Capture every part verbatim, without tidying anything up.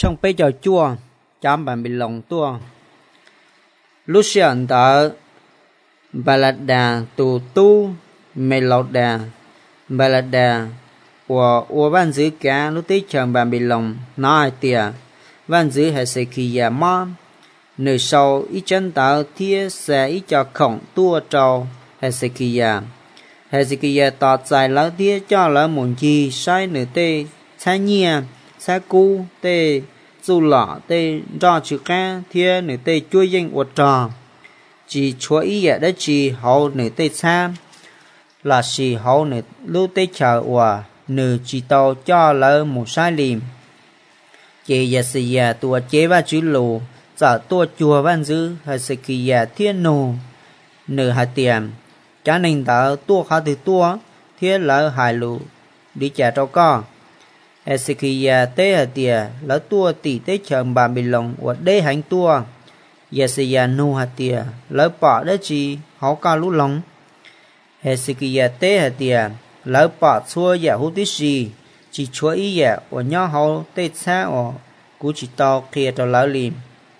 trong bây giờ chua chăm bạn bị lòng tua lúc xuyên đó bà là đà tù tu mê lọc đà bà là đà của của văn giữ cả lúc tới chồng bạn bị lòng nói tìa văn giữ hệ sẽ kỳ giả mò nơi sau ý chân tạo thiết sẽ ý cho khổng tua trâu hệ sẽ kỳ giả hệ sẽ kỳ giả tọt dài lỡ thiết cho lỡ muốn chi sai nửa tê xa nhia xa cu tê dù lọ tê do chữ ca thiết nửa tê chui danh của trò chỉ chúa ý giả đó chỉ hậu nửa tê xa là chỉ hậu nửa lúc tê chờ của nửa chỉ tàu cho lỡ một sai lìm chỉ giả sử giả tùa chế và chữ lù giờ tua chùa văn dư hay sự kỳ giả thiên nô nửa hạt tiền cho nên tớ tua khá từ tua thiên lỡ hài lù đi trả cho con hay sự kỳ giả tế hạt tiền lỡ tua tỷ tế chồng bà bị lòng của đế hành tua giả sử giả nô hạt tiền lỡ bỏ đất chi họ ca lũ lòng hay sự kỳ giả tế hạt tiền lỡ bỏ xua giả hút tí gì chỉ chúa ý giả của nhau họ tế xa ở cú chỉ tao kia cho lỡ lìm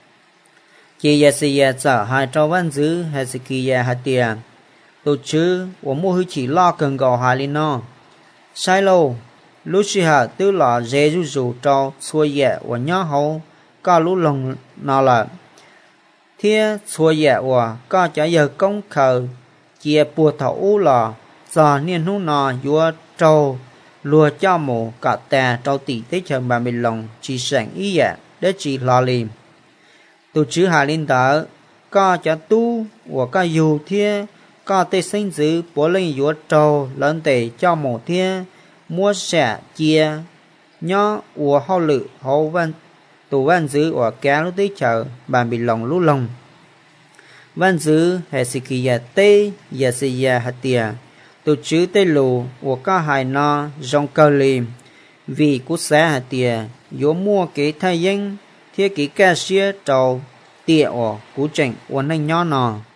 chỉ giả sử giả trở hai trò văn dư hay sự kỳ giả hạt tiền tổ chứ của mô hư chỉ lo cần gò hai lên nó sai lâu lúc xí hạ tư lọ dễ rủ rủ trò xua giả của nhau hậu có lũ lòng nó là thiết xua giả của có trả giờ công khờ chia bùa thảo ú lọ giờ niên hú nọ vua trâu lùa cho mù cả tà trâu tỷ tế chồng bà mình lòng chỉ sẵn ý giả để chỉ lo lìm tổ chứ hà linh tớ có cho tu của có dù thiên có tê sinh dữ bố linh vua trâu lớn tê cho mù thiên mua sẻ chia nhó của hậu lự hậu văn tù văn dữ của cá lúc tế chờ bà mình lòng lúc lòng văn dữ hệ sĩ kỳ giả tê giả sĩ giả hạt tìa tổ chứ tê lù của có hài no dòng cơ lìm vì cú xá hạt tìa yếu mua cái thay danh thiết ký ca xía trâu tiệ ở cú trình của anh nhỏ nọ